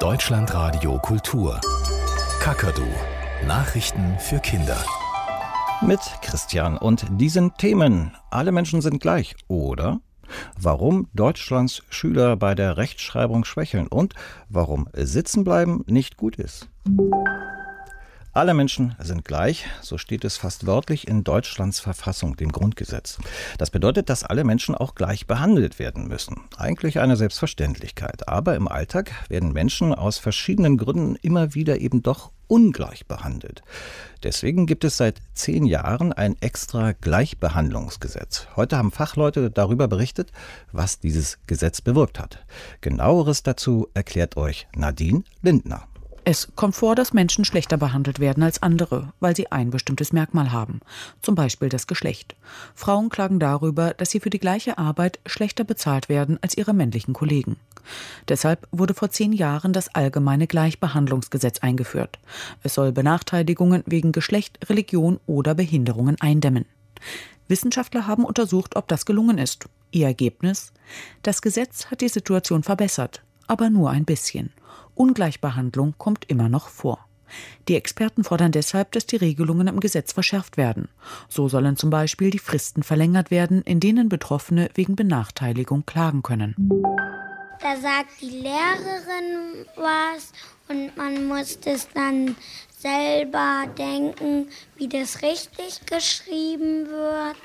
Deutschlandradio Kultur. Kakadu. Nachrichten für Kinder. Mit Christian und diesen Themen. Alle Menschen sind gleich, oder? Warum Deutschlands Schüler bei der Rechtschreibung schwächeln und warum Sitzenbleiben nicht gut ist. Alle Menschen sind gleich, so steht es fast wörtlich in Deutschlands Verfassung, dem Grundgesetz. Das bedeutet, dass alle Menschen auch gleich behandelt werden müssen. Eigentlich eine Selbstverständlichkeit. Aber im Alltag werden Menschen aus verschiedenen Gründen immer wieder eben doch ungleich behandelt. Deswegen gibt es seit 10 Jahren ein extra Gleichbehandlungsgesetz. Heute haben Fachleute darüber berichtet, was dieses Gesetz bewirkt hat. Genaueres dazu erklärt euch Nadine Lindner. Es kommt vor, dass Menschen schlechter behandelt werden als andere, weil sie ein bestimmtes Merkmal haben, zum Beispiel das Geschlecht. Frauen klagen darüber, dass sie für die gleiche Arbeit schlechter bezahlt werden als ihre männlichen Kollegen. Deshalb wurde vor 10 Jahren das allgemeine Gleichbehandlungsgesetz eingeführt. Es soll Benachteiligungen wegen Geschlecht, Religion oder Behinderungen eindämmen. Wissenschaftler haben untersucht, ob das gelungen ist. Ihr Ergebnis? Das Gesetz hat die Situation verbessert, aber nur ein bisschen. Ungleichbehandlung kommt immer noch vor. Die Experten fordern deshalb, dass die Regelungen im Gesetz verschärft werden. So sollen zum Beispiel die Fristen verlängert werden, in denen Betroffene wegen Benachteiligung klagen können. Da sagt die Lehrerin was und man muss es dann selber denken, wie das richtig geschrieben wird.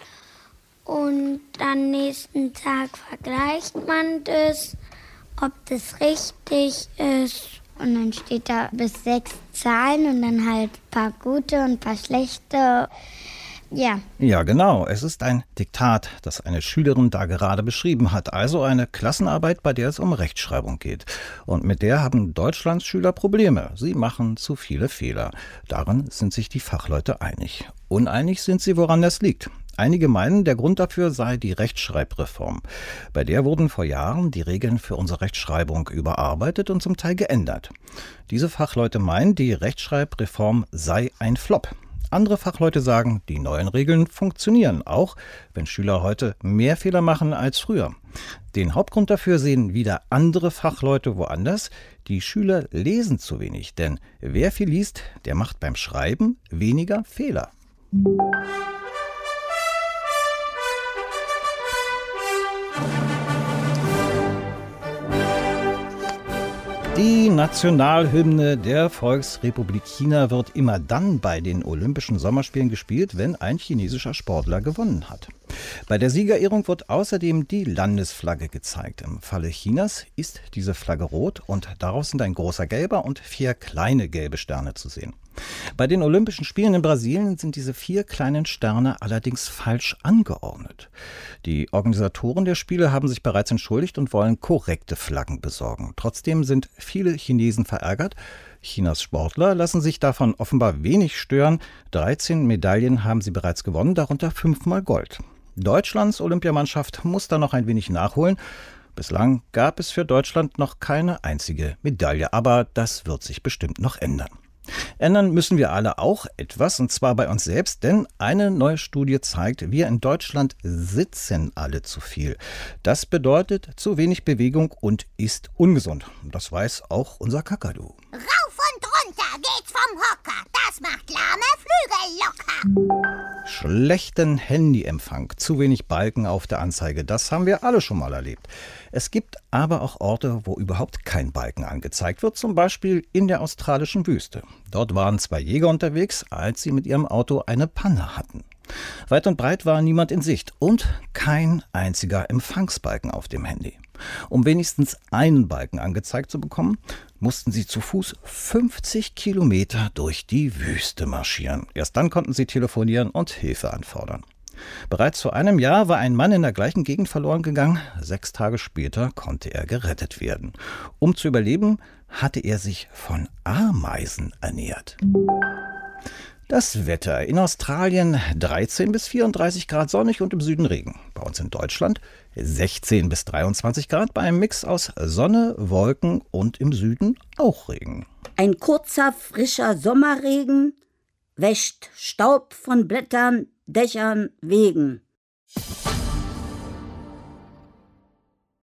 Und am nächsten Tag vergleicht man das, ob das richtig ist. Und dann steht da bis 6 Zahlen und dann halt ein paar gute und ein paar schlechte. Ja. Ja, genau. Es ist ein Diktat, das eine Schülerin da gerade beschrieben hat. Also eine Klassenarbeit, bei der es um Rechtschreibung geht. Und mit der haben Deutschlands Schüler Probleme. Sie machen zu viele Fehler. Darin sind sich die Fachleute einig. Uneinig sind sie, woran das liegt. Einige meinen, der Grund dafür sei die Rechtschreibreform. Bei der wurden vor Jahren die Regeln für unsere Rechtschreibung überarbeitet und zum Teil geändert. Diese Fachleute meinen, die Rechtschreibreform sei ein Flop. Andere Fachleute sagen, die neuen Regeln funktionieren, auch wenn Schüler heute mehr Fehler machen als früher. Den Hauptgrund dafür sehen wieder andere Fachleute woanders. Die Schüler lesen zu wenig, denn wer viel liest, der macht beim Schreiben weniger Fehler. Die Nationalhymne der Volksrepublik China wird immer dann bei den Olympischen Sommerspielen gespielt, wenn ein chinesischer Sportler gewonnen hat. Bei der Siegerehrung wird außerdem die Landesflagge gezeigt. Im Falle Chinas ist diese Flagge rot und darauf sind ein großer gelber und 4 kleine gelbe Sterne zu sehen. Bei den Olympischen Spielen in Brasilien sind diese 4 kleinen Sterne allerdings falsch angeordnet. Die Organisatoren der Spiele haben sich bereits entschuldigt und wollen korrekte Flaggen besorgen. Trotzdem sind viele Chinesen verärgert. Chinas Sportler lassen sich davon offenbar wenig stören. 13 Medaillen haben sie bereits gewonnen, darunter 5-mal Gold. Deutschlands Olympiamannschaft muss da noch ein wenig nachholen. Bislang gab es für Deutschland noch keine einzige Medaille, aber das wird sich bestimmt noch ändern. Ändern müssen wir alle auch etwas, und zwar bei uns selbst, denn eine neue Studie zeigt, wir in Deutschland sitzen alle zu viel. Das bedeutet zu wenig Bewegung und ist ungesund. Das weiß auch unser Kakadu. Rauf und runter geht's vom Hocker, das macht lahme Flügel locker. Schlechten Handyempfang, zu wenig Balken auf der Anzeige, das haben wir alle schon mal erlebt. Es gibt aber auch Orte, wo überhaupt kein Balken angezeigt wird, zum Beispiel in der australischen Wüste. Dort waren 2 Jäger unterwegs, als sie mit ihrem Auto eine Panne hatten. Weit und breit war niemand in Sicht und kein einziger Empfangsbalken auf dem Handy. Um wenigstens einen Balken angezeigt zu bekommen, mussten sie zu Fuß 50 Kilometer durch die Wüste marschieren. Erst dann konnten sie telefonieren und Hilfe anfordern. Bereits vor einem Jahr war ein Mann in der gleichen Gegend verloren gegangen. 6 Tage später konnte er gerettet werden. Um zu überleben, hatte er sich von Ameisen ernährt. Das Wetter in Australien 13 bis 34 Grad sonnig und im Süden Regen. Bei uns in Deutschland 16 bis 23 Grad bei einem Mix aus Sonne, Wolken und im Süden auch Regen. Ein kurzer, frischer Sommerregen wäscht Staub von Blättern, Dächern, Wegen.